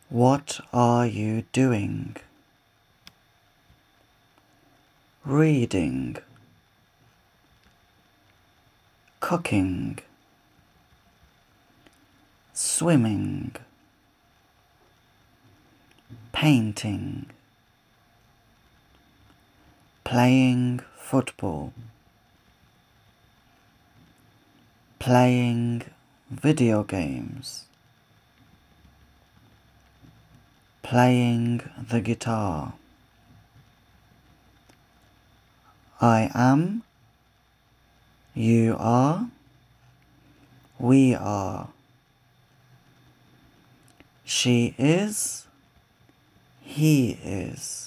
What are you doing? Reading, cooking, swimming, painting, playing football, playing video games, playing the guitar. I am, you are, we are. She is, he is.